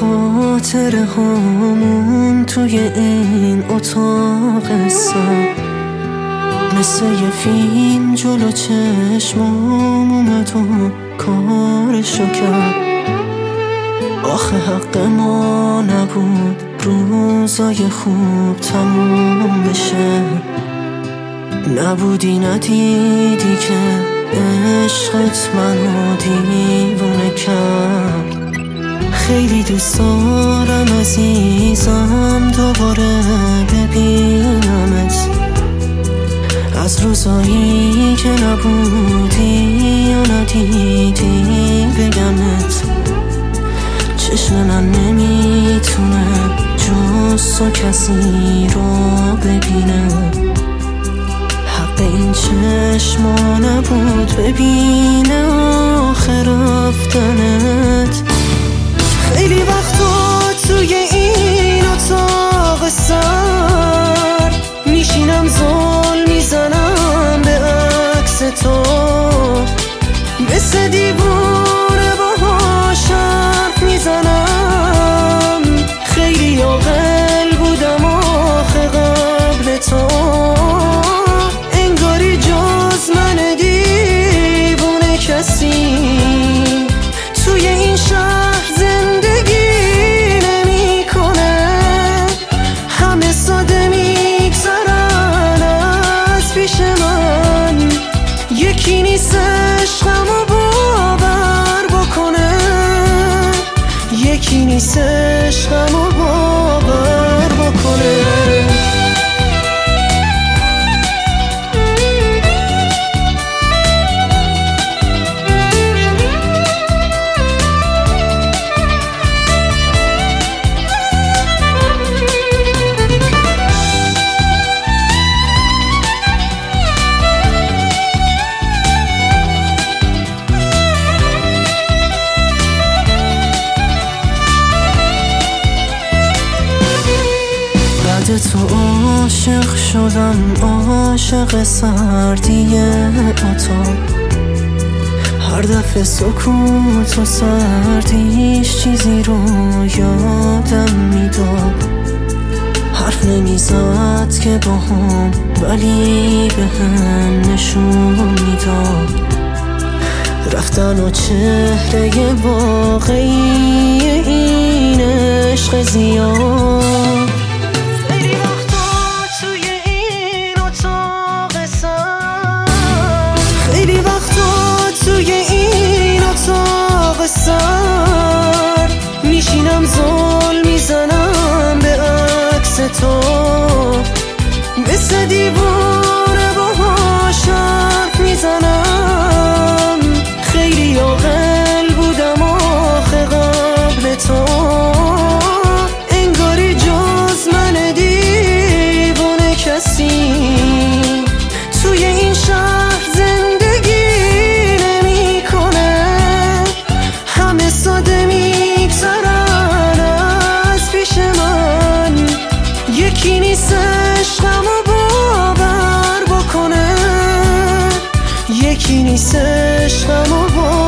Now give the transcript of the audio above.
خاطره هامون توی این اتاق سر مثل یه فیلم جلو چشمام اومد و کارشو کرد. آخه حق ما نبود روزای خوب تموم بشه، نبودی ندیدی که عشقت منو دیوونه کرد. خیلی دوست دارم عزیزم دوباره ببینمت، از روزایی که نبودی یا ندیدی بگمت. چشم من نمیتونه جز تو کسی رو ببینه، حق این چشما نبود ببینه آخر رفتنت. خیلی وقتا توی این اتاق سر میشینم زل میزنم به عکس تو، مثل دیوونه باهاش حرف میزنم. خیلی عاقل بودم آخه قبل تو، انگاری جز من دیوونه کسی توی این شهر زندگی نمیکنه. همه ساده میگذرن از پیش من، یکی نیست عشقمو باور بکنه، یکی نیست عشقمو باور بکنه. تو عاشق شدم، عاشق سردی اتاق. هر دفعه سکوت و سردیش چیزی رو یادم میداد. حرف نمیزد که باهم ولی به هم نشون میداد. رفتن و چهره واقعی این عشق زیاد. خیلی وقتا توی این اتاق سر میشینم زل میزنم به عکس تو، مثل دیوونه باهاش حرف میزنم. خیلی عاقل بودم آخه قبل تو، انگاری جز من دیوونه کسی توی این شهر زندگی نمیکنه. همه ساده میگذرن از پیش من، یکی نیست عشقمو باور بکنه، یکی نیست عشقمو باور